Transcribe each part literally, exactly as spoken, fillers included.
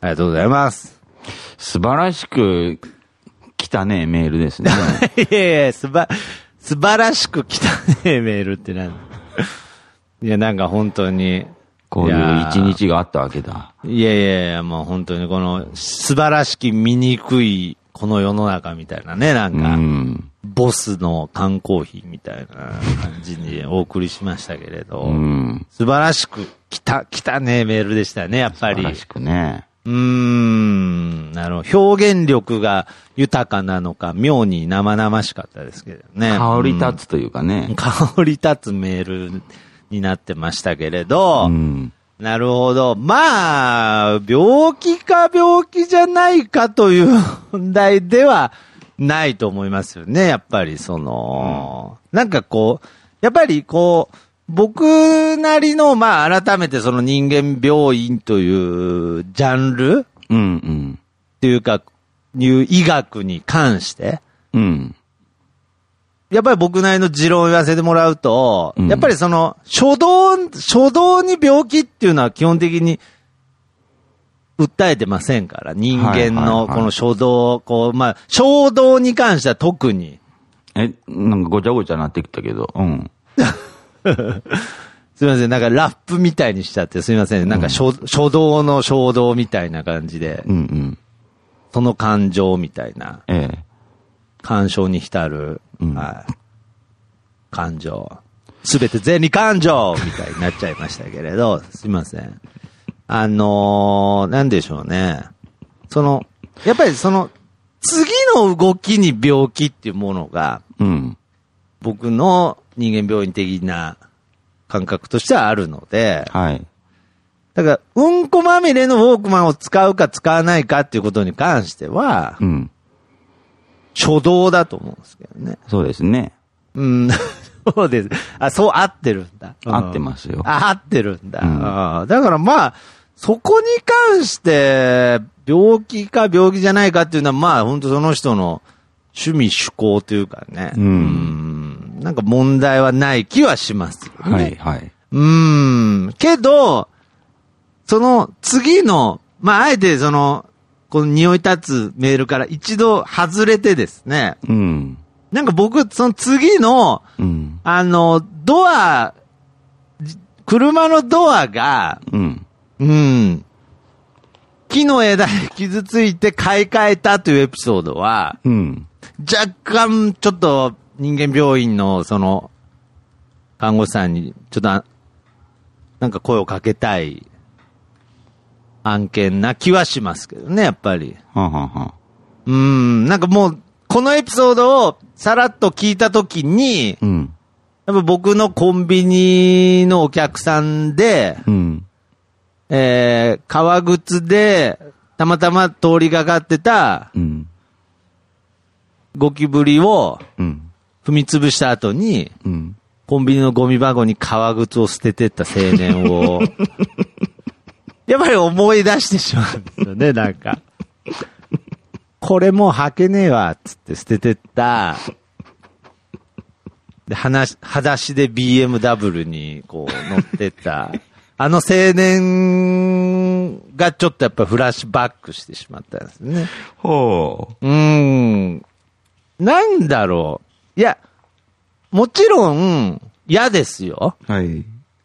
ありがとうございます。 素晴らしく来たね、メールですね。 いやいや、すば、素晴らしく来たね、メールってなんいや、なんか本当に。 こういう一日があったわけだ。 いやいやいや、もう本当にこの素晴らしき醜いこの世の中みたいなね、なんか、うん、ボスの缶コーヒーみたいな感じにお送りしましたけれど、うん、素晴らしく来た、来たね、メールでしたね、やっぱり。 素晴らしくね。 うーん、なるほど。表現力が豊かなのか、妙に生々しかったですけどね。 香り立つというかね。 うん、香り立つメールになってましたけれど、うん、なるほど。まあ、病気か病気じゃないかという問題ではないと思いますよね。やっぱりその、うん、なんかこう、やっぱりこう、僕なりの、まあ改めてその人間病院というジャンル、うんうん、っていうか、いう医学に関して、うん、やっぱり僕なりの持論を言わせてもらうと、うん、やっぱりその、初動、初動に病気っていうのは基本的に訴えてませんから、人間のこの初動、こう、まあ、衝動に関しては特に。 え、なんかごちゃごちゃなってきたけど、うん。 すみません、なんかラップみたいにしちゃってすみません、なんか初、うん、初動の衝動みたいな感じで、うんうん、その感情みたいな、ええ、感傷に浸る、うんはい、感情、すべて善に感情みたいになっちゃいましたけれど、すみません。あのー、なんでしょうね。その、やっぱりその、次の動きに病気っていうものが、うん、僕の人間病院的な感覚としてはあるので、はい。だから、うんこまみれのウォークマンを使うか使わないかっていうことに関しては、うん。初動だと思うんですけどね。 そうですね。 うん、そうです。あ、そう合ってるんだ。 うん、合ってますよ。 あ、合ってるんだ。うん、あだからまあ、そこに関して、病気か病気じゃないかっていうのは、まあ、本当その人の趣味趣向というかね。うん。うんなんか問題はない気はしますよね。 はいはい。 うーん。けど、その次の、まあ、あえてその、この匂い立つメールから一度外れてですね。うん。なんか僕、その次の、うん、あの、ドア、車のドアが、うん。うん。木の枝で傷ついて買い替えたというエピソードは、うん。若干、ちょっと、人間病院の、その、看護師さんに、ちょっと、なんか声をかけたい案件な気はしますけどね、やっぱり。はははうーん、なんかもう、このエピソードをさらっと聞いたときに、うん、やっぱ僕のコンビニのお客さんで、うん、えー、革靴で、たまたま通りがかってた、うん、ゴキブリを、うん踏み潰した後に、うん、コンビニのゴミ箱に革靴を捨ててった青年を、やっぱり思い出してしまうんですよね、なんか。これもう履けねえわ、つって捨ててった、で、話、裸足で ビーエムダブリュー にこう乗ってった、あの青年がちょっとやっぱフラッシュバックしてしまったんですね。ほう。うーん。なんだろう。いや、もちろん、嫌ですよ。はい。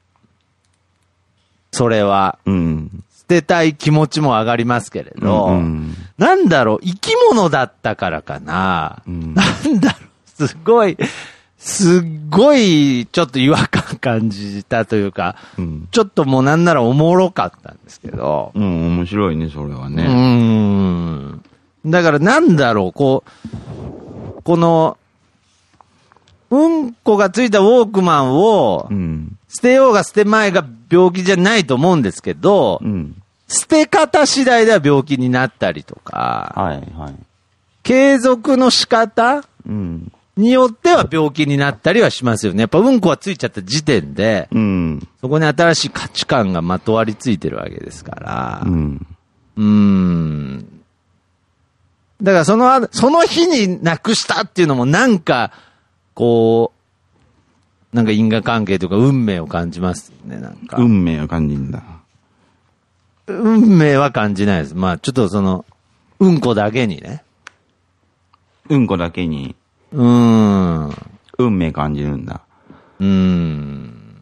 それは。うん。捨てたい気持ちも上がりますけれど、うんうん、なんだろう、生き物だったからかな。うん、なんだろう、すごい、すっごい、ちょっと違和感感じたというか、うん、ちょっともうなんならおもろかったんですけど。 うん、面白いね、それはね。うん。だからなんだろう、こう、この、うんこがついたウォークマンを、捨てようが捨てまいが病気じゃないと思うんですけど、うん、捨て方次第では病気になったりとか、はいはい、継続の仕方、うん、によっては病気になったりはしますよね。やっぱうんこがついちゃった時点で、うん、そこに新しい価値観がまとわりついてるわけですから、うん、うーんだからその、その日になくしたっていうのもなんか、こう、なんか因果関係とか運命を感じますね、なんか。 運命を感じるんだ。 運命は感じないです。まあ、ちょっとその、うんこだけにね。 うんこだけに、 うーん。 運命感じるんだ。 うーん。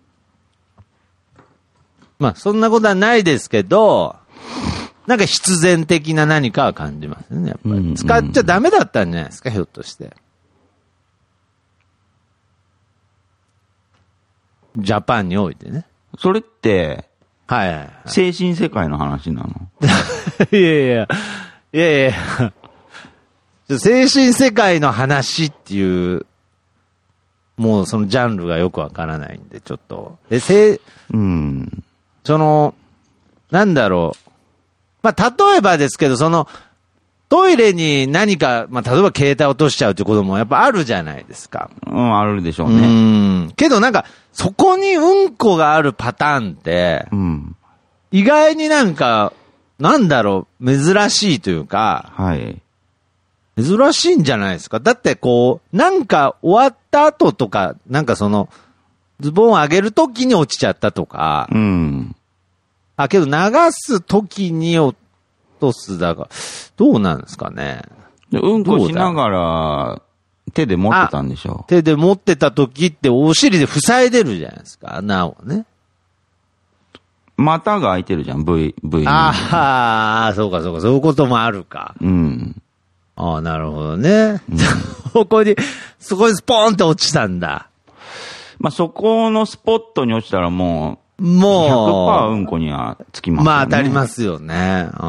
まあ、そんなことはないですけど、なんか必然的な何かは感じますね、やっぱり。 うんうん、 使っちゃダメだったんじゃないですか、ひょっとして。ジャパンにおいてね。 それって、 はいはい、はい。 精神世界の話なのいやいやいや、いやいや、精神世界の話っていう、もうそのジャンルがよくわからないんで、ちょっと。え、せ、 うん。 その、なんだろう。まあ、例えばですけど、その、トイレに何か、まあ、例えば携帯落としちゃうってこともやっぱあるじゃないですか。 うん、あるでしょううね。 ん。けどなんか、そこにうんこがあるパターンって、 うん。 意外になんか、なんだろう、珍しいというか、 はい。 珍しいんじゃないですか。だってこう、なんか終わった後とか、なんかその、ズボンを上げるときに落ちちゃったとか、 うん。 あ、けど流すときに落とすだが、どうなんですかね。 でうんこしながら、手で持ってたんでしょ。 手で持ってたときってお尻で塞いでるじゃないですか、穴をね。 股が開いてるじゃん、V、V。 ああ、そうかそうか、そういうこともあるか。 うん。 ああ、なるほどね。そこに、そこにスポーンって落ちたんだ。 まあ、そこのスポットに落ちたらもう、 もう、 ひゃくパーセントうんこにはつきますよね。 まあ当たりますよね。うん。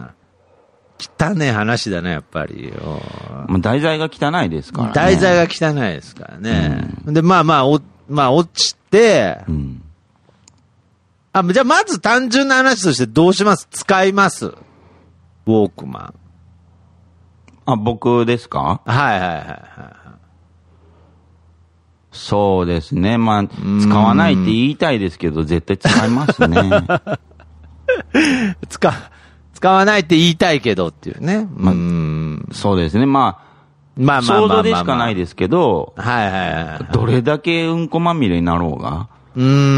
汚ね話だね、やっぱり。 まあ、題材が汚いですからね。 題材が汚いですからね。うん、で、まあまあ、お、まあ落ちて、うん、あ、じゃあまず単純な話としてどうします？使います？ウォークマン。 あ、僕ですか？ はいはいはいはい。 そうですね。まあ、使わないって言いたいですけど、絶対使いますね。 使、使わないって言いたいけどっていうね。 まあ、 うんそうですね。まあ、まあまあ想像でしかないですけど、 はいはいはい。 どれだけうんこまみれになろうが。 うん、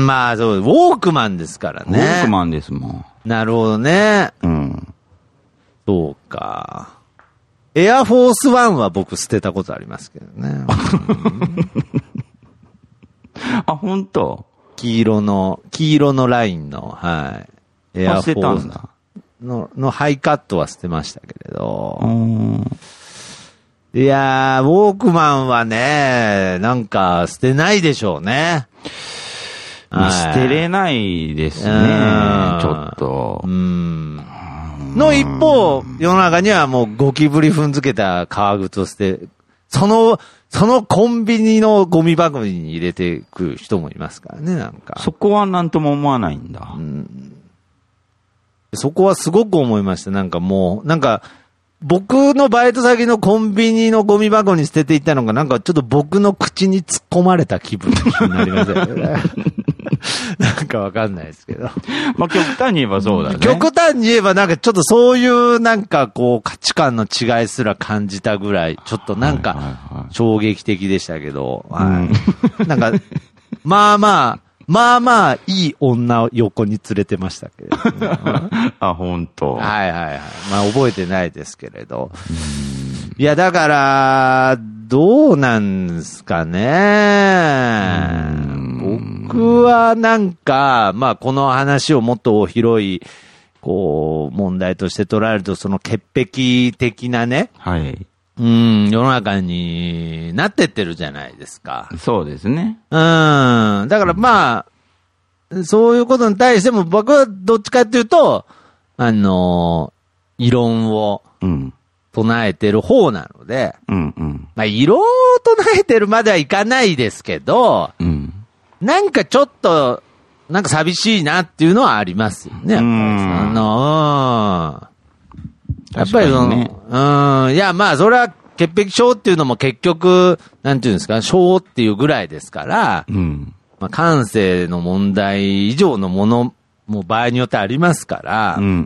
まあそう、ウォークマンですからね。 ウォークマンですもん。 なるほどね。 うん。 そうか。エアフォースワンは僕捨てたことありますけどね。 あ、本当？ 黄色の、黄色のラインの、はい。エアフォースの、のハイカットは捨てましたけれど。いやー、ウォークマンはね、なんか捨てないでしょうね。 まあ、捨てれないですね。ちょっと。 うんの一方、世の中にはもうゴキブリ踏んづけた革靴を捨て、その、そのコンビニのゴミ箱に入れてくる人もいますからね、なんか。 そこはなんとも思わないんだ。 うん、そこはすごく思いました。なんかもう、なんか、僕のバイト先のコンビニのゴミ箱に捨てていったのが、なんかちょっと僕の口に突っ込まれた気分になりませんよね。なんかわかんないですけど。 まあ極端に言えばそうだね。 極端に言えばなんかちょっとそういうなんかこう価値観の違いすら感じたぐらい、ちょっとなんか衝撃的でしたけど、はい。なんか、まあまあ、まあまあいい女を横に連れてましたけれど、ね。 あ、本当。 はいはいはい。まあ覚えてないですけれど。いやだから、どうなんですかね。僕はなんか、まあこの話をもっと広い、こう、問題として捉えると、その潔癖的なね。 はい。 うん、世の中になってってるじゃないですか。 そうですね。 うん。だからまあ、そういうことに対しても僕はどっちかっていうと、あの、異論を唱えてる方なので、 うんうん。 まあ異論を唱えてるまではいかないですけど、 うん、 なんかちょっと、なんか寂しいなっていうのはありますよね。やっぱりその、うんやっぱりその、ね、うん、いや、まあ、それは潔癖症っていうのも結局、なんていうんですか、症っていうぐらいですから、 うん、 まあ、感性の問題以上のものも場合によってありますから、 うんうん、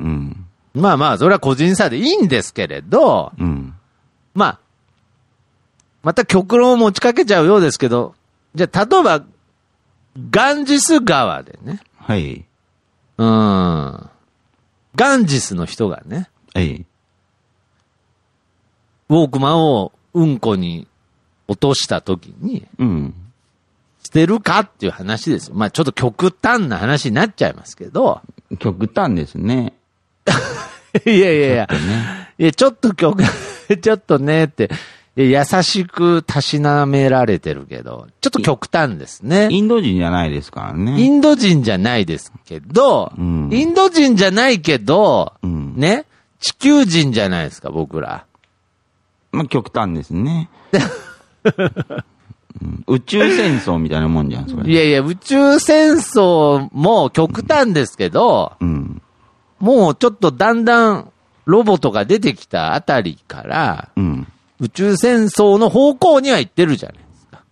まあまあ、それは個人差でいいんですけれど、 うん、 まあ、また極論を持ちかけちゃうようですけど、じゃあ、例えば、ガンジス川でね、 はい。 うん。 ガンジスの人がね、 ええ。 ウォークマンをうんこに落とした時に、 うん。 捨てるかっていう話ですよ。まあちょっと極端な話になっちゃいますけど。 極端ですね。 いやいやいや、 ね、 いやちょっと極、ちょっとねって、優しくたしなめられてるけど、ちょっと極端ですね。 インド人じゃないですからね。 インド人じゃないですけど、うん、インド人じゃないけど、うん、ね、地球人じゃないですか、僕ら。 まあ極端ですね。うん、宇宙戦争みたいなもんじゃん、それ。 いやいや、宇宙戦争も極端ですけど、うん、もうちょっとだんだんロボットが出てきたあたりから、うん、宇宙戦争の方向には行ってるじゃない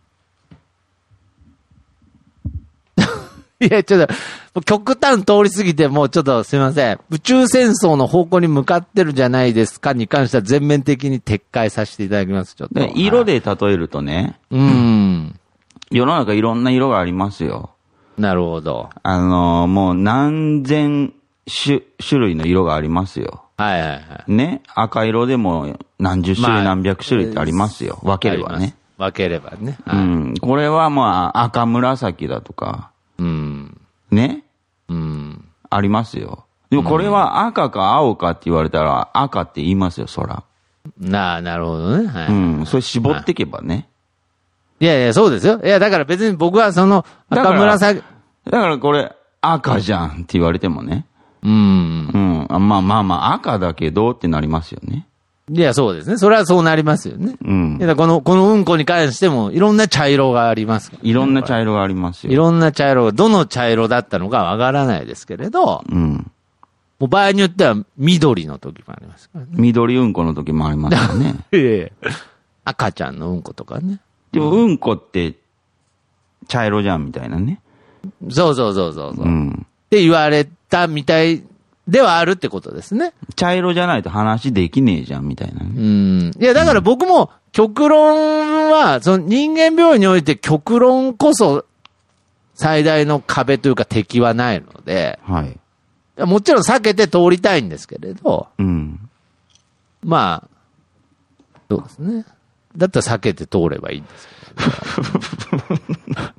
ですか。いや、ちょっと、極端通り過ぎて、もうちょっとすいません。宇宙戦争の方向に向かってるじゃないですかに関しては全面的に撤回させていただきます。ちょっと。 色で例えるとね。 うん。 世の中いろんな色がありますよ。 なるほど。 あのー、もう何千種、種類の色がありますよ。 はいはいはい。 ね。赤色でも何十種類、まあ、何百種類ってありますよ。分ければね。 分ければね。 はい、うん。これはまあ赤紫だとか。うん。ね。うん。ありますよ。でもこれは赤か青かって言われたら赤って言いますよ、そら。 なあ、なるほどね。はい。 うん。それ絞っていけばね。 いやいや、そうですよ。いや、だから別に僕はその赤紫。 だから、だからこれ赤じゃんって言われてもね。 うん。 うん。まあまあまあ赤だけどってなりますよね。 いや、そうですね。それはそうなりますよね。うん。いや、この、このうんこに関しても、いろんな茶色がありますから、ね。 いろんな茶色がありますよ。 いろんな茶色が、どの茶色だったのかわからないですけれど、うん。もう場合によっては、緑の時もありますからね。 緑うんこの時もありますからね。 いやいや赤ちゃんのうんことかね。 でも、うんこって、茶色じゃんみたいなね。 そうそうそうそうそう。うん。って言われたみたいではあるってことですね。 茶色じゃないと話できねえじゃんみたいなね。 うん。いや、だから僕も極論は、その人間病院において極論こそ最大の壁というか敵はないので、はい。もちろん避けて通りたいんですけれど、うん。まあ、そうですね。だったら避けて通ればいいんですけど。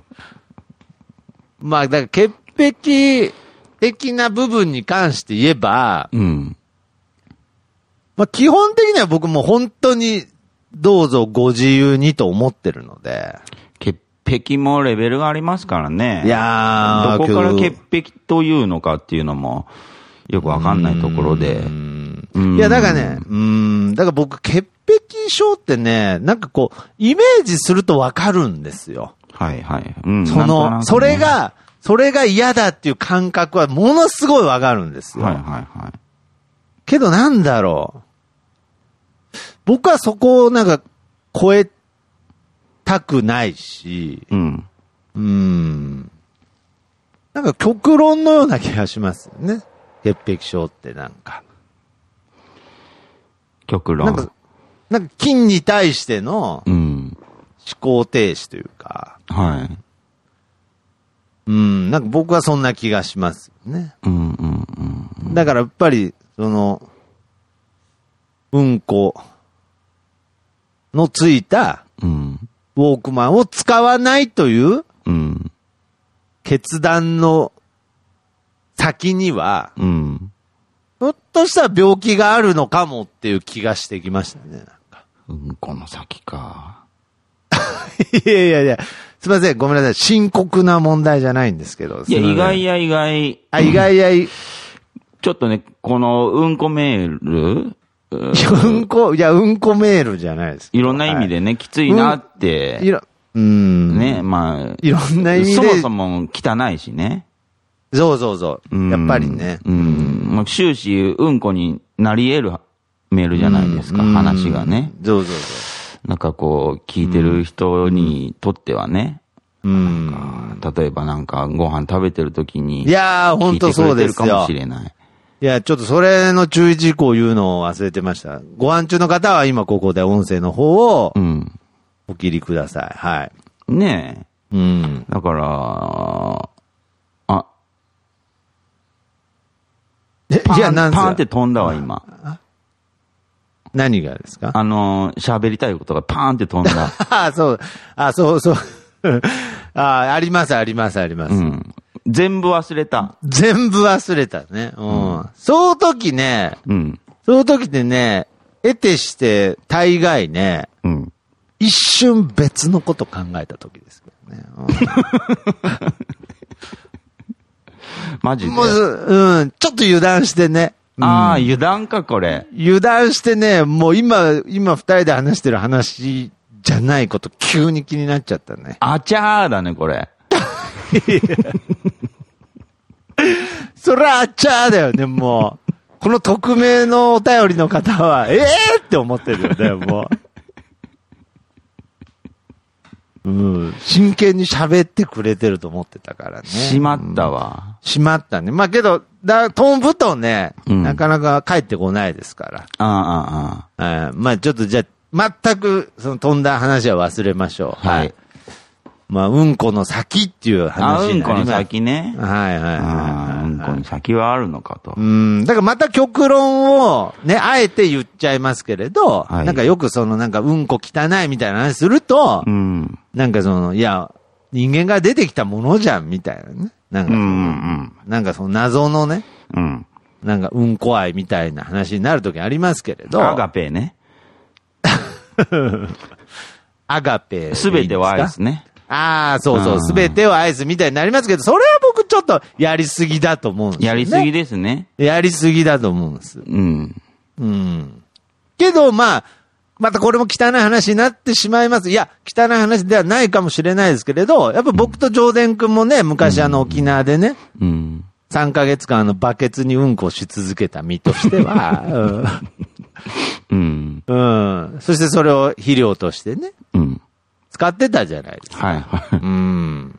まあ、だから潔癖的な部分に関して言えば、うん。まあ、基本的には僕も本当にどうぞご自由にと思ってるので。 潔癖もレベルがありますからね。 いやー。どこから潔癖というのかっていうのもよくわかんないところで。 うんうんいや、だからね、うん、だから僕潔癖症ってね、なんかこう、イメージするとわかるんですよ。 はいはい。うん、 その、ね、それが、それが嫌だっていう感覚はものすごいわかるんですよ。 はいはいはい。 けどなんだろう。僕はそこをなんか超えたくないし、うん。うん。なんか極論のような気がしますよね。潔癖症ってなんか。 極論。 なんか、なんか菌に対しての思考停止というか。 うん、はい。 うん、なんか僕はそんな気がしますよね。うんうんうんうん、だからやっぱり、その、うんこのついた、ウォークマンを使わないという、うん、決断の先には、うん、ひょっとしたら病気があるのかもっていう気がしてきましたね。なんかうんこの先か。 いやいやいや。すみません、ごめんなさい。深刻な問題じゃないんですけど。 いや、意外や意外。 あ、意外や意ちょっとね、このうんこメール、 うんこ、いや、うんこメールじゃないです。 いろんな意味でね、はい、きついなって。 うん、いろ、うん。 ね、まあ。 いろんな意味で。 そもそも汚いしね。 そうそうそう。うん、やっぱりね。 うん。もう終始、うんこになり得るメールじゃないですか、うん、話がね。 そうそうそう。 なんかこう、聞いてる人にとってはね。うん。例えばなんか、ご飯食べてる時に。 いやー、ほんとそうですよ。 かもしれない。 いや、ちょっとそれの注意事項を言うのを忘れてました。ご飯中の方は今ここで音声の方を、お切りください。はい。 ねえ。うん。だから、あ、 いや、なんパーンって飛んだわ、今。 何がですか？ あのー、喋りたいことがパーンって飛んだ。 あ、そう、あ、そうそう。あ、あります、あります、あります。うん。 全部忘れた。 全部忘れたね。うん。うん、その時ね、 うん。 その時でね、得てして大概ね、 うん。 一瞬別のこと考えた時ですけどね。うん、 マジでもう、うん、ちょっと油断してね。 うん、ああ、油断か、これ。 油断してね、もう今、今二人で話してる話じゃないこと急に気になっちゃったね。 あちゃーだね、これ。 そりゃあちゃーだよね、もう。この匿名のお便りの方は、ええーって思ってるよね、もう。うん、真剣に喋ってくれてると思ってたからね。 しまったわ。 うん、しまったね。まあけど、だ、トンブトンね、うん、なかなか帰ってこないですから。 ああ、ああ。あまあちょっとじゃあ、全くその飛んだ話は忘れましょう。 はい。 まあ、うんこの先っていう話になります。 あ、うんこの先ね。 はいはいはい。 うんこの先はあるのかと。 うん。だからまた極論をね、あえて言っちゃいますけれど、はい、なんかよくそのなんかうんこ汚いみたいな話すると、うん、なんかその、いや、人間が出てきたものじゃんみたいなね。なんかその、うんうん、なんかその謎のね、うん、なんかうんこ愛みたいな話になるときありますけれど。 アガペね。 アガペ。 すべては愛ですね。 ああ、そうそう、すべてはアイスみたいになりますけど、それは僕ちょっとやりすぎだと思うんですよ、ね。 やりすぎですね。 やりすぎだと思うんです。 うん。 うん。けど、まあ、またこれも汚い話になってしまいます。いや、汚い話ではないかもしれないですけれど、やっぱ僕と上田くんもね、昔あの沖縄でね、うん。さんかげつかんあのバケツにうんこし続けた身としては、うん。うん。そしてそれを肥料としてね。うん。使ってたじゃないですか。 はいはい。 うん。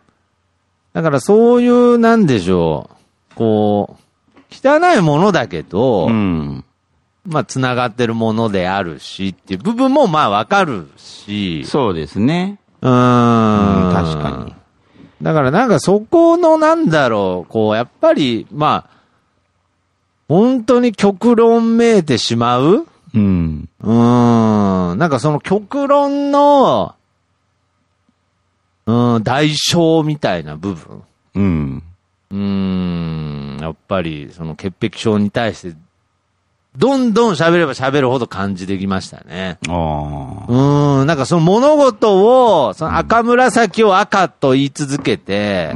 だからそういう、なんでしょう。こう、汚いものだけど、うん、まあ、繋がってるものであるしっていう部分もまあわかるし。 そうですね。 うーん。 うん、確かに。 だからなんかそこのなんだろう、こう、やっぱり、まあ、本当に極論めいてしまう。うん。うーん。なんかその極論の、うん、代償みたいな部分。うん。うーん、やっぱり、その潔癖症に対して、どんどん喋れば喋るほど感じてきましたね。ああ。うん、なんかその物事を、その赤紫を赤と言い続けて、うん、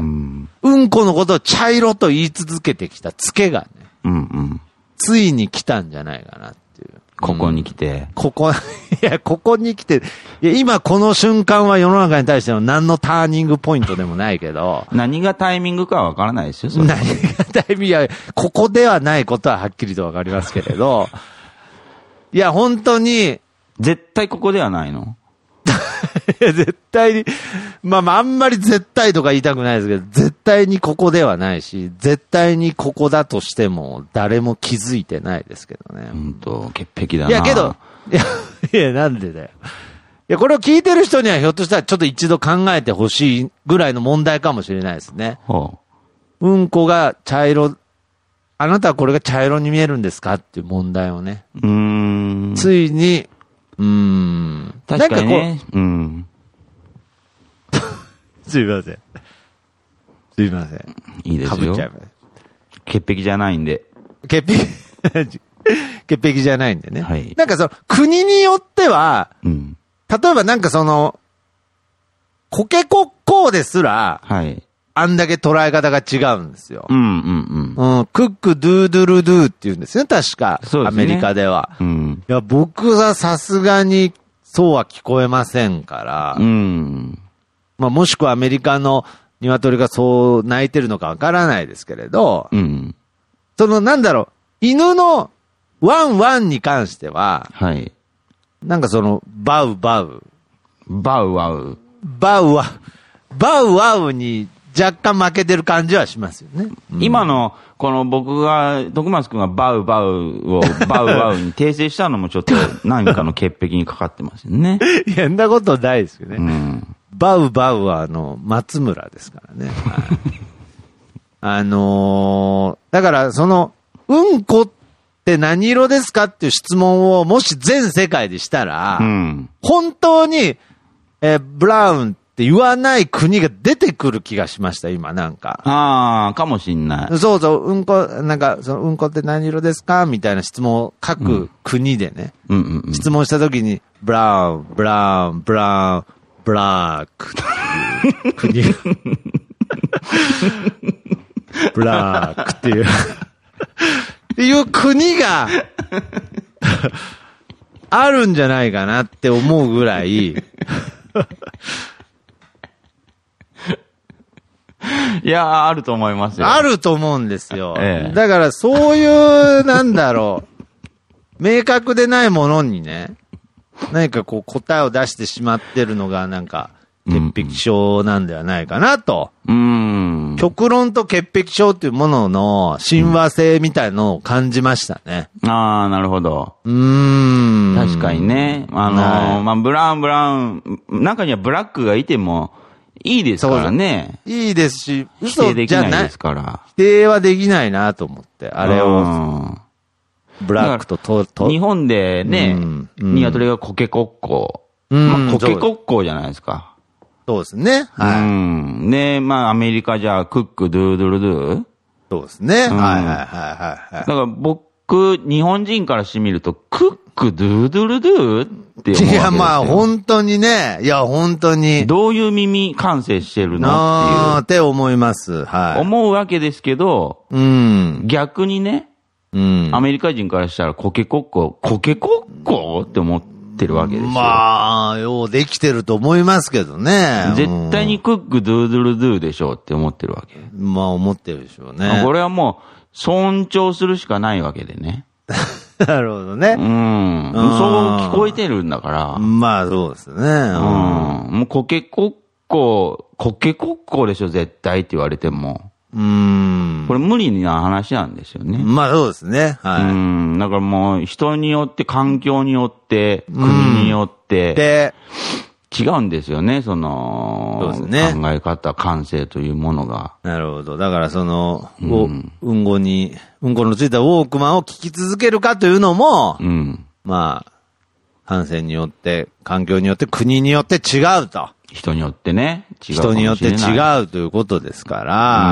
うんこのことを茶色と言い続けてきたツケがね、うんうん、ついに来たんじゃないかなっていう。 ここに来て。 うん、ここ、いや、ここに来て、いや、今この瞬間は世の中に対しての何のターニングポイントでもないけど。 何がタイミングかはわからないですよ、それ。 何がタイミング、いや、ここではないことははっきりとわかりますけれど。いや、本当に。 絶対ここではないのいや、絶対に、まあまあ、あんまり絶対とか言いたくないですけど、絶対にここではないし、絶対にここだとしても、誰も気づいてないですけどね。 本当潔癖だな。 いや、けど、いや、いや、なんでだよ。いや、これを聞いてる人にはひょっとしたらちょっと一度考えてほしいぐらいの問題かもしれないですね。はあ、うんこが茶色、あなたはこれが茶色に見えるんですかっていう問題をね。うーん。ついに、うーん。 確かにね。うん。 すいません。すいません。 いいですよ。かぶっちゃいます。潔癖じゃないんで。 潔癖、潔癖じゃないんでね。はい。なんかその、国によっては、うん。例えばなんかその、コケコッコーですら、はい。あんだけ捉え方が違うんですよ。うんうんうん。うん。クックドゥードゥルドゥって言うんですね、確か。そうですね。アメリカでは。うん。いや、僕はさすがに、そうは聞こえませんから。うん。まあ、もしくはアメリカの鶏がそう鳴いてるのかわからないですけれど。うん。その、なんだろう、犬のワンワンに関しては、はい。なんかその、バウバウ。 バウワウ。 バウワウ。バウワウに若干負けてる感じはしますよね。 うん、今の、この僕が、徳松くんがバウバウをバウワウに訂正したのもちょっと何かの潔癖にかかってますよね。 いや、そんなことないですよね。うん、バウバウはあの、松村ですからね。はい、あのー、だからその、 うんこって何色ですかっていう質問をもし全世界でしたら、 うん、 本当に、えー、ブラウンって言わない国が出てくる気がしました、今なんか。 ああ、かもしんない。 そうそう、うんこ、なんか、そのうんこって何色ですかみたいな質問を各国でね、 うんうんうん、質問したときに、ブラウン、ブラウン、ブラウン、ブラックっていう国が、ブラックっていう、っていう国が、あるんじゃないかなって思うぐらい、いや、あると思いますよ。 あると思うんですよ。 ええ、 だからそういう、なんだろう、明確でないものにね、何かこう答えを出してしまってるのがなんか、潔癖症なんではないかなと。 うん。 極論と潔癖症っていうものの親和性みたいのを感じましたね。 うん、ああ、なるほど。 うーん。 確かにね。あのー、まあ、ブラウン、ブラウン、中にはブラックがいてもいいですからね。 いいですし、 嘘じゃない。否定できないですから。 否定はできないなと思って、あれを。ブラックとと、と。 日本でね、うんうん、鶏がコケコッコー。まあ、コケコッコーじゃないですか。 そうですね。 はい。うん。で、まあ、アメリカじゃ、クック、ドゥードゥルドゥ。 そうですね。うん、はいはいはいはい。だから僕、日本人からしてみると、クック、ドゥードゥルドゥって思うわけですよ。いや、まあ、本当にね。いや、本当に。 どういう耳感性してるのっていう。 あーって思います。はい。 思うわけですけど、 うん。 逆にね、うん。アメリカ人からしたら、コケコッコ、コケコッコって思って、てるわけですよ。 まあ、ようできてると思いますけどね。 絶対にクックドゥードゥルドゥでしょうって思ってるわけ。 まあ思ってるでしょうね。 これはもう尊重するしかないわけでね。 なるほどね。 うん。そう聞こえてるんだから。 まあそうですね。うん。 もうコケコッコ、コケコッコでしょ絶対って言われても。 うーん。 これ無理な話なんですよね。 まあそうですね。はい。 うん。だからもう人によって、環境によって、国によって、で、違うんですよね、その、そうですね。考え方、感性というものが。 なるほど。だからその、うん、うんごに、うんこのついたウォークマンを聞き続けるかというのも、うん。まあ、感性によって、環境によって、国によって違うと。 人によってね、 違う。人によって違うということですから、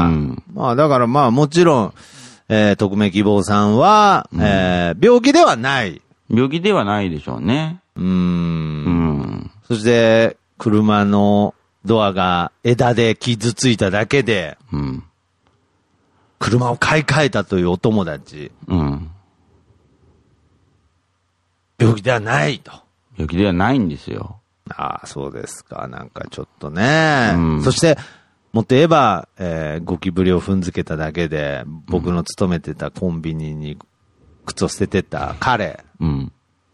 うん、まあだからまあもちろん、えー、匿名希望さんは、うん、えー、病気ではない。 病気ではないでしょうね。 うーん。うん。そして、車のドアが枝で傷ついただけで、うん、車を買い替えたというお友達。うん。病気ではないと。 病気ではないんですよ。 ああ、そうですか。なんかちょっとね。うん、そして、もっと言えば、えー、ゴキブリを踏んづけただけで、僕の勤めてたコンビニに靴を捨ててた彼。うん。うん。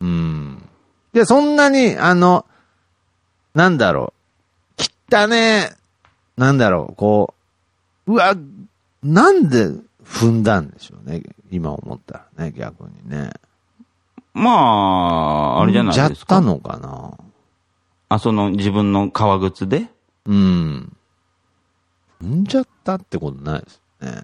で、そんなに、あの、なんだろう。汚ね、なんだろう、こう、うわ、なんで踏んだんでしょうね。今思ったらね、逆にね。 まあ、あれじゃないですか。 踏んじゃったのかな。 あ、その自分の革靴で？ うん。踏んじゃったってことないですね。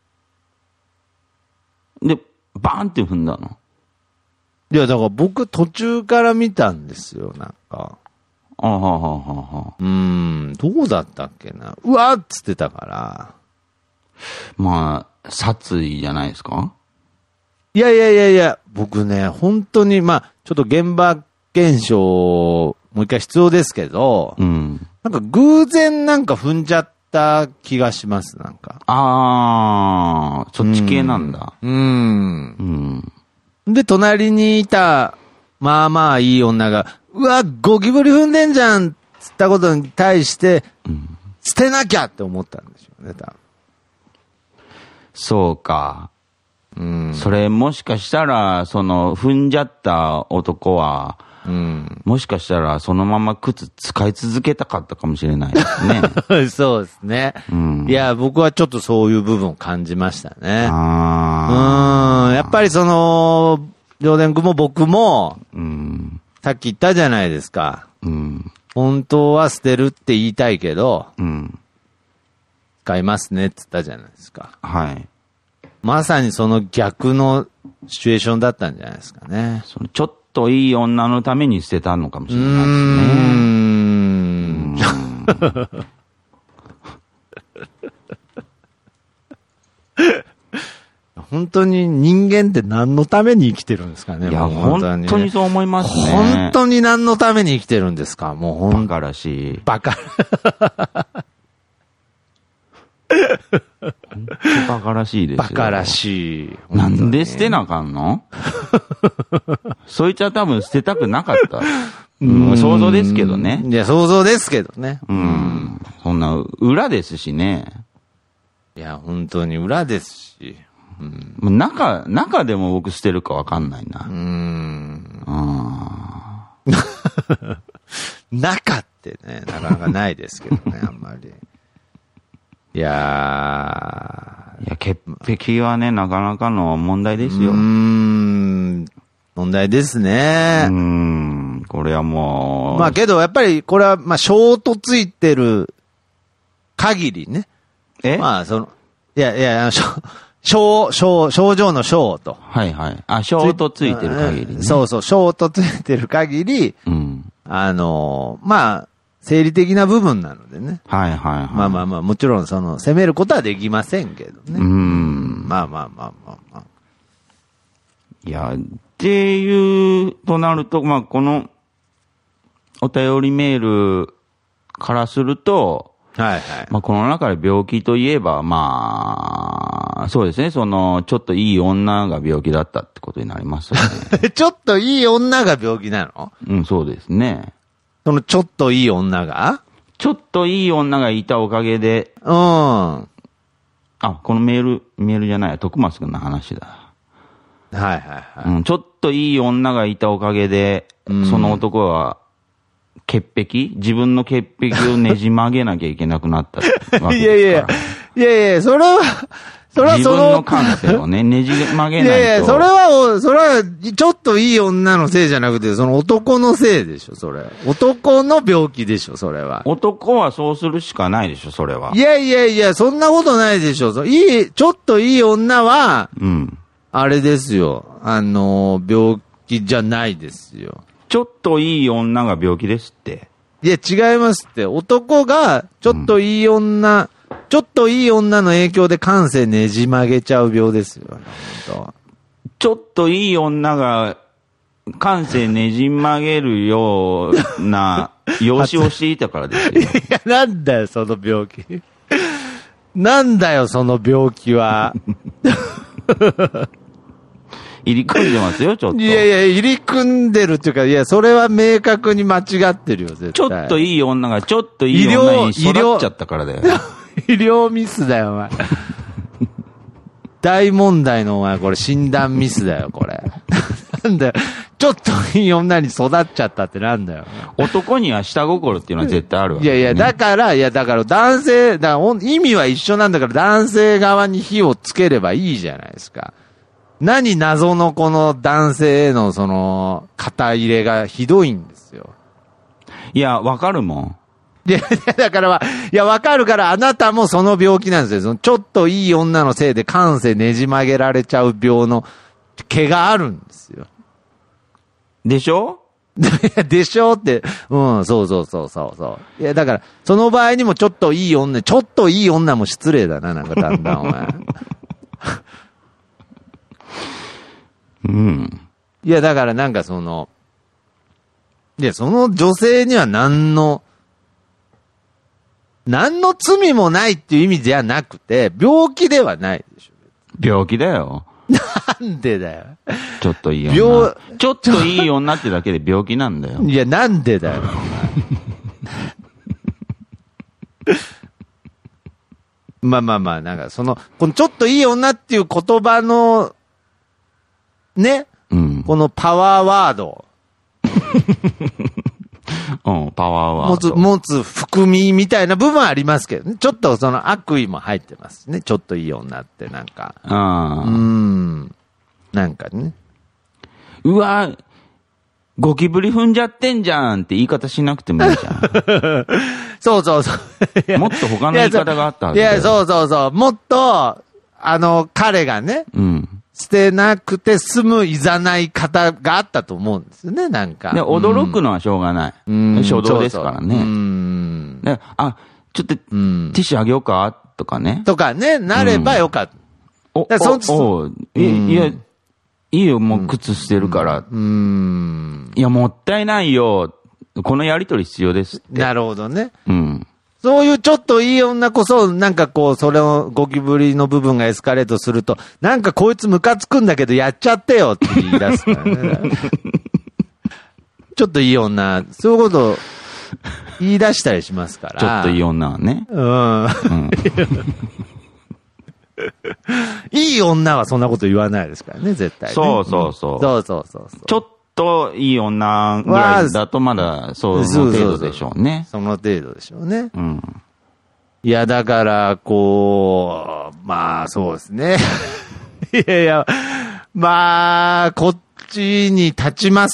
で、バーンって踏んだの？ いや、だから僕途中から見たんですよ、なんか。 あはははは。 うーん、どうだったっけな。うわーっつってたから。 まあ、殺意じゃないですか？ いやいやいやいや、僕ね、本当に、まあ、ちょっと現場検証、もう一回必要ですけど、うん、なんか偶然なんか踏んじゃった気がします、なんか。 あー、そっち系なんだ。 うん。うんうん、で、隣にいた、まあまあいい女が、うわ、ゴキブリ踏んでんじゃんつったことに対して、うん、捨てなきゃって思ったんでしょうね、多分。 そうか。うん。それもしかしたら、その、踏んじゃった男は、うん、もしかしたらそのまま靴使い続けたかったかもしれないですね。 そうですね、うん。いや、僕はちょっとそういう部分を感じましたね。あうん。やっぱりその、ジョーデン君も僕も、うん、さっき言ったじゃないですか。うん、本当は捨てるって言いたいけど、うん、使いますねって言ったじゃないですか。 はい。 まさにその逆のシチュエーションだったんじゃないですかね。 そのちょっといい女のために捨てたのかもしれないですね。うーん本当に人間って何のために生きてるんですかね。 いや、本当に、本当にそう思いますね。 本当に何のために生きてるんですか。もう本当。 バカらしい。 バカ。 本当バカらしいですよ。 バカらしい。 なんで捨てなあかんのそいつは多分捨てたくなかった。うん、想像ですけどね。 いや、想像ですけどね。 うん。そんな、裏ですしね。 いや、本当に裏ですし。 うん、中、中でも僕捨てるかわかんないな。 うーん。あ中ってね、なかなかないですけどね、あんまり。いやー。いや、潔癖はね、なかなかの問題ですよ。 うーん。問題ですね。 うーん。これはもう。 まあけど、やっぱり、これは、まあ、衝突ついてる限りね。 えまあ、その、いやいや、症、症、症状の症と。 はいはい。あ、症とついてる限りね。 そうそう、症とついてる限り、 うん、 あの、まあ、生理的な部分なのでね。 はいはいはい。 まあまあまあ、もちろんその、責めることはできませんけどね。 うん。 まあまあまあまあまあ。 いや、っていうとなると、まあこの、お便りメールからすると、 はいはい。 まあこの中で病気といえば、まあ、そうですね、その、ちょっといい女が病気だったってことになりますよね。 ちょっといい女が病気なの？ うん、そうですね。 そのちょっといい女が？ ちょっといい女がいたおかげで、 うん。あ、 このメール、メールじゃない、徳松くんの話だ。 はいはいはい。 うん、ちょっといい女がいたおかげで、うん、その男は、潔癖自分の潔癖をねじ曲げなきゃいけなくなったわけですから。いやいやいや、 いやいや、それは、それはその。 自分の感性をね、ねじ曲げないと。いやいや、 それは、それは、ちょっといい女のせいじゃなくて、その男のせいでしょ、それ。男の病気でしょ、それは。 男はそうするしかないでしょ、それは。 いやいやいや、そんなことないでしょ。いい、ちょっといい女は、うん。あれですよ。あの、病気じゃないですよ。 ちょっといい女が病気ですって。 いや、違いますって。男が、ちょっといい女、うん、ちょっといい女の影響で感性ねじ曲げちゃう病ですよ。本当。 ちょっといい女が、感性ねじ曲げるような、養子をしていたからですよ。いや、なんだよ、その病気。なんだよ、その病気は。 入り組んでますよ、ちょっと。 いやいや、入り組んでるっていうか、いや、それは明確に間違ってるよ、絶対。 ちょっといい女が、ちょっといい女に育っちゃったからだよ。 医療ミスだよ、お前。大問題のお前、これ診断ミスだよ、これ。なんだよ。ちょっといい女に育っちゃったってなんだよ。 男には下心っていうのは絶対あるわけ、 ね。いやいや、だから、いや、だから男性、だから意味は一緒なんだから男性側に火をつければいいじゃないですか。何謎のこの男性へのその、肩入れがひどいんですよ。 いや、わかるもん。 いや、だからは、いや、わかるから、あなたもその病気なんですよ。そのちょっといい女のせいで感性ねじ曲げられちゃう病の毛があるんですよ。 でしょでしょって、うん、そうそうそうそうそう。いや、だから、その場合にもちょっといい女、ちょっといい女も失礼だな、なんかだんだん、お前。 うん。 いや、だからなんかその、いや、その女性には何の、何の罪もないっていう意味じゃなくて、病気ではないでしょ。 病気だよ。 なんでだよ。 ちょっといい女。ちょっといい女ってだけで病気なんだよ。 いや、なんでだよ。まあまあまあ、なんかその、このちょっといい女っていう言葉の、ね、うん、このパワーワード。 うん、パワーワード。 持つ、持つ含みみたいな部分はありますけどね。ちょっとその悪意も入ってますね。ちょっといい女ってなんか。 あうーん。なんかね。 うわ、ゴキブリ踏んじゃってんじゃんって言い方しなくてもいいじゃん。 そうそうそう。 もっと他の言い方があったはずだよ。 いや、そうそうそう。もっと、ああの、彼がね、 うん。 捨てなくて済むいざない方があったと思うんですよね、なんか。 で、驚くのはしょうがない。うん、衝動ですからね。 そうそううん。 で、あ、ちょっと、ティッシュあげようかとかね。 とかね、なればよかった。 うん、お、お、お、いや、いいよ、もう靴捨てるから。うん。いや、もったいないよ。このやりとり必要ですって。 なるほどね。 うん。 そういうちょっといい女こそ、なんかこう、それをゴキブリの部分がエスカレートすると、なんかこいつムカつくんだけどやっちゃってよって言い出すからね。ちょっといい女、そういうこと言い出したりしますから。 ちょっといい女はね。うん。うん、 いい女はそんなこと言わないですからね、絶対、ね。 そうそうそう。 そうそうそうそう。 ちょっといい女ぐらいだとまだその程度でしょうね。 その程度でしょうね。うん。いや、だから、こう、まあ、そうですね。いやいや、まあ、こっちに立ちます?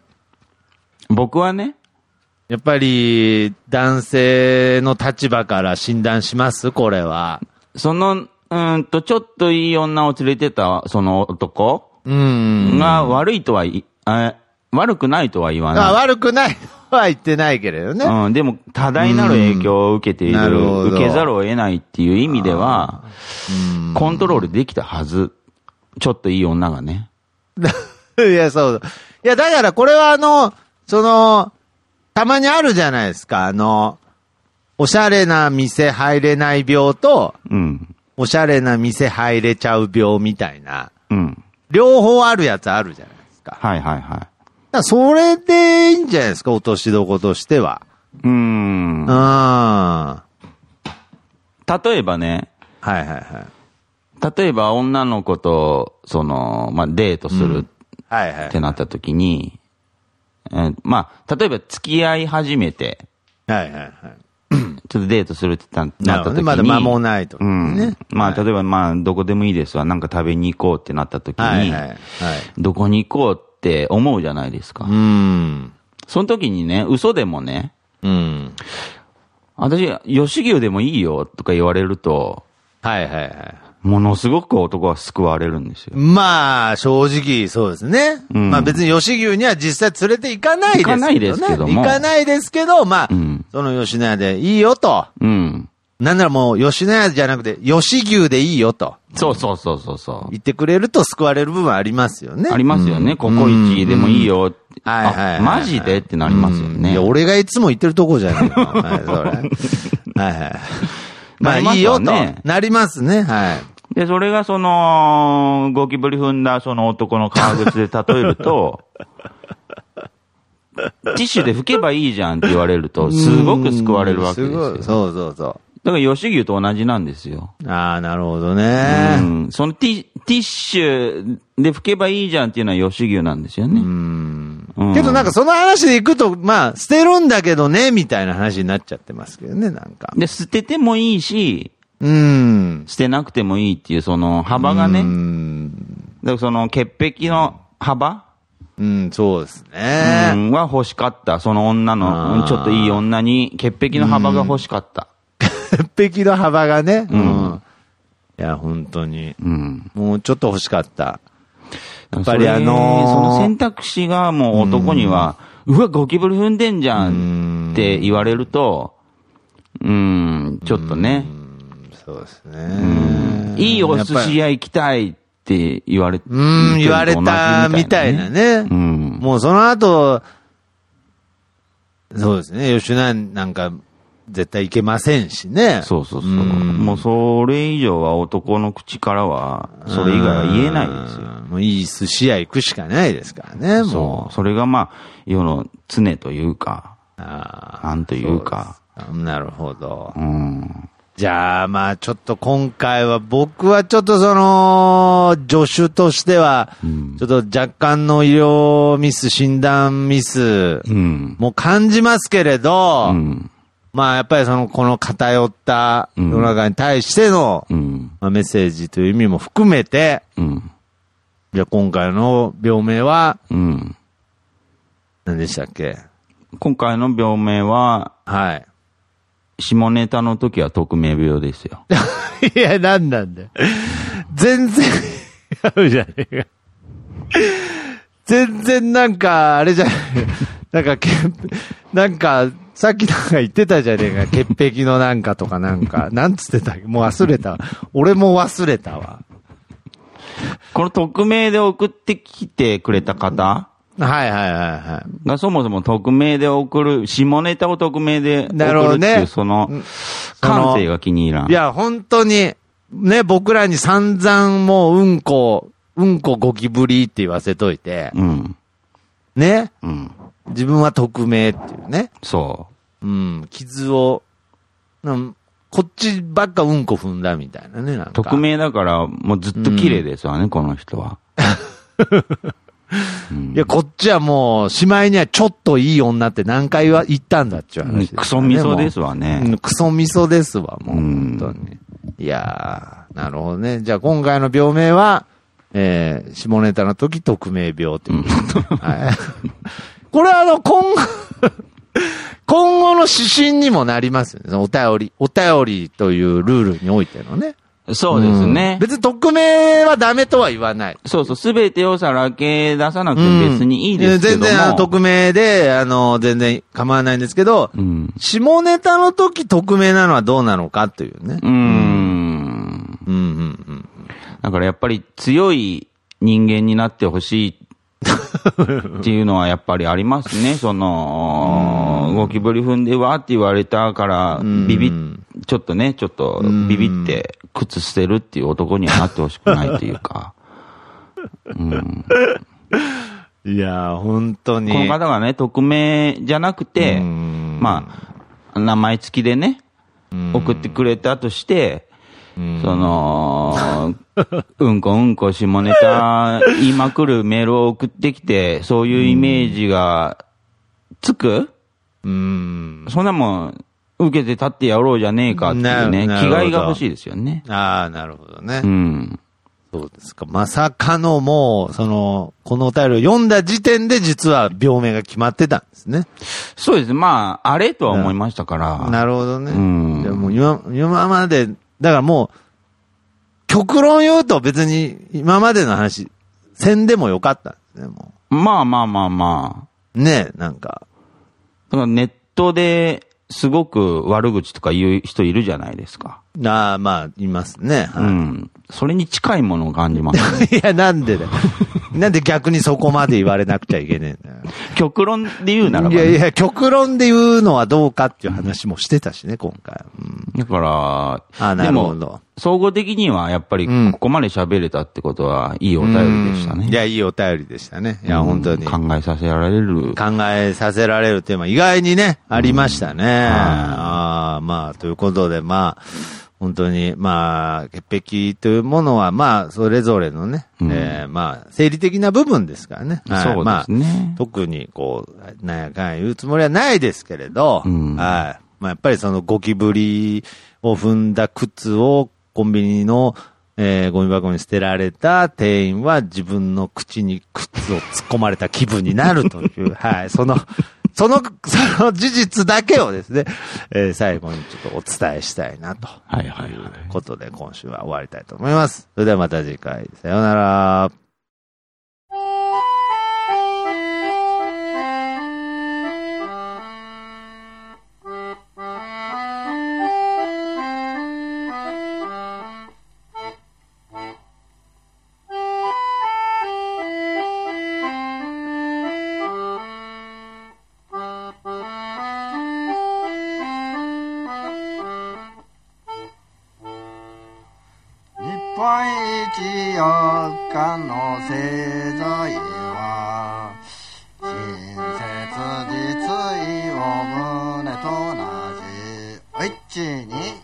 僕はね。 やっぱり、男性の立場から診断します?これは。 その、うんと、ちょっといい女を連れてた、その男うんが悪いとは言あ悪くないとは言わない。 あ、悪くないとは言ってないけれどね。 うん、でも多大なる影響を受けている、受けざるを得ないっていう意味では、コントロールできたはず。ちょっといい女がね。 いや、そうだ。いや、だからこれはあの、その、たまにあるじゃないですか。あの、おしゃれな店入れない病と、うん、おしゃれな店入れちゃう病みたいな。うん、両方あるやつあるじゃない。 はいはいはい。 だそれでいいんじゃないですか、落としどことしては。うーん。あ例えばね。 はいはいはい。 例えば女の子と、その、まあ、デートするってなった時に、うんはいはいはい、まあ、例えば付き合い始めて、はいはいはい。ちょっとデートするってなった時に。 まだ間もないと、ね。うん。 まあ、例えばまあ、どこでもいいですわ。なんか食べに行こうってなった時に、はいはいはい、どこに行こうって思うじゃないですか。うん。その時にね、嘘でもね、うん。私、吉牛でもいいよとか言われると、はいはいはい。ものすごく男は救われるんですよ。 まあ、正直そうですね。うん、まあ別に吉牛には実際連れて行かないですけどね。行かないですけども。行かないですけど、まあ、うん、その吉野家でいいよと。うん。なんならもう吉野家じゃなくて吉牛でいいよと。 そうそうそうそうそう。 言ってくれると救われる部分ありますよね。 ありますよね。うん、ココイチでもいいよ。うん、はいはいはい。マジでってなりますよね。 いや、俺がいつも言ってるとこじゃないの。はい、それ。はいはい。まあ、いいよと。なりますね。はい。 で、それがその、ゴキブリ踏んだその男の革靴で例えると、ティッシュで拭けばいいじゃんって言われると、すごく救われるわけですよ。 そうそうそう。 だから吉牛と同じなんですよ。 ああ、なるほどね。 うん。そのティ、ティッシュで拭けばいいじゃんっていうのは吉牛なんですよね。うん。 うん、けどなんかその話でいくと、まあ、捨てるんだけどね、みたいな話になっちゃってますけどね、なんか。 で、捨ててもいいし、 うん。 捨てなくてもいいっていうその幅がね。うん。だからその潔癖の幅うん、そうですね。 うん、は欲しかった。その女の、ちょっといい女に潔癖の幅が欲しかった。 潔癖の幅がね。うん。いや、本当に。うん。もうちょっと欲しかった。やっぱりあのー、 その選択肢がもう男には、う, うわ、ゴキブリ踏んでんじゃんって言われると、うん、ちょっとね。 そうですね。 いいお寿司屋行きたいって言われて、 うん、言われたみたいなね。うん、もうその後、そうですね、吉野なんか絶対行けませんしね。 そうそうそう。うん、もうそれ以上は男の口からは、それ以外は言えないですよ。 もういい寿司屋行くしかないですからね、もう。 そう。それがまあ、世の常というか、あなんというか。 なるほど。うんじゃあ、まあ、ちょっと今回は、僕はちょっとその、助手としては、ちょっと若干の医療ミス、診断ミス、も感じますけれど、うん、まあ、やっぱりその、この偏った世の中に対しての、うんまあ、メッセージという意味も含めて、うん、じゃあ今回の病名は、うん、何でしたっけ？ 今回の病名は、はい。下ネタの時は匿名病ですよ。 いや、なんなんだよ。 全然違うじゃねえか。全然なんか、あれじゃない。なんか、けなんか、さっきなんか言ってたじゃねえか。潔癖のなんかとかなんか。なんつってたっけもう忘れた。俺も忘れたわ。 この匿名で送ってきてくれた方はいはいはいはい。 がそもそも匿名で送る、下ネタを匿名で送るってなるほどいう、 ね、 その、感性が気に入らん。 いや、本当に、ね、僕らに散々もううんこ、うんこゴキブリって言わせといて、 うん。 ね、 うん。 自分は匿名っていうね。 そう。 うん、傷を、うん、こっちばっかうんこ踏んだみたいなね、なんか。 匿名だから、もうずっと綺麗ですわね、うん、この人は。 うん、いや、こっちはもう、しまいにはちょっといい女って何回は言ったんだっちゅう話です、ね。 クソ味噌ですわね。 うん、クソ味噌ですわ、もう。本当に。いやー、なるほどね。じゃあ今回の病名は、えー、下ネタの時匿名病ということ。はい、これはあの、今後、今後の指針にもなりますよね。お便り、お便りというルールにおいてのね。 そうですね、 うん。別に匿名はダメとは言わない。 そうそう、すべてをさらけ出さなくて別にいいですけども、うん、 全然匿名で、あの、全然構わないんですけど、うん、下ネタの時匿名なのはどうなのかというね。 うーん。うんうんうん。だからやっぱり強い人間になってほしいっていうのはやっぱりありますね。その、ゴキブリ踏んでわーって言われたから、ビビッ、ちょっとね、ちょっとビビって靴捨てるっていう男にはなってほしくないというか。うん、 いやー、本当に。 この方がね、匿名じゃなくて、まあ、名前付きでね、送ってくれたとして、その、うんこうんこ下ネタ言いまくるメールを送ってきて、そういうイメージがつく？うん。そんなもん、受けて立ってやろうじゃねえかっていうね、気概が欲しいですよね。 ああ、なるほどね。 うん。 そうですか。まさかのもう、その、このお便りを読んだ時点で実は病名が決まってたんですね。 そうです。まあ、あれとは思いましたから。 なるほどね。うん。でも今、今まで、だからもう、極論言うと別に今までの話、せんでもよかったんですね、もう。まあまあまあまあ。ねえ、なんか。 だからネットですごく悪口とか言う人いるじゃないですか。 ああ、まあ、いますね。 はい、うん。それに近いものを感じます、 ね。いや、なんでだよ。なんで逆にそこまで言われなくちゃいけねえんだよ。 極論で言うならば、ね。 いやいや、極論で言うのはどうかっていう話もしてたしね、今回。うん、 だから、 あ、なるほど。 でも総合的にはやっぱりここまで喋れたってことはいいお便りでしたね。 うん、いや、いいお便りでしたね。いや、本当に。 考えさせられる。 考えさせられるテーマ、意外にね、ありましたね。うん、ああ、まあ、ということで、まあ、本当に、まあ、潔癖というものは、まあ、それぞれのね、うん、えー、まあ、生理的な部分ですからね。 はい、そうですね。 まあ、特に、こう、なんやかんや言うつもりはないですけれど、うん、はい。まあ、やっぱりそのゴキブリを踏んだ靴をコンビニの、えー、ゴミ箱に捨てられた店員は自分の口に靴を突っ込まれた気分になるという、はい。その、その、その事実だけをですね、えー、最後にちょっとお伝えしたいなと。 はいはいはい。 いうことで今週は終わりたいと思います。それではまた次回。さようなら。 日本一よっかの製材は親切実意を胸と同じおいちに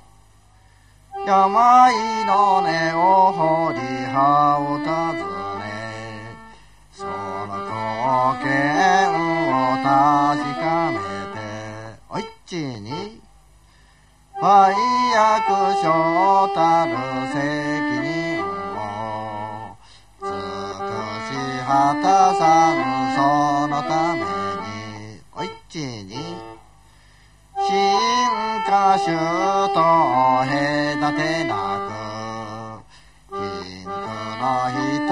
病の根を掘り葉を尋ねその貢献を確かめておいちに敗悪所たる責任を尽くし果たさぬそのためにおいちに進化種と隔てなく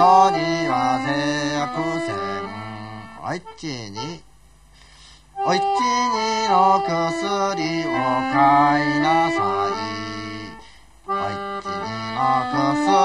元には製薬船。おいちにおいちにの薬を買いなさい。おいちにの薬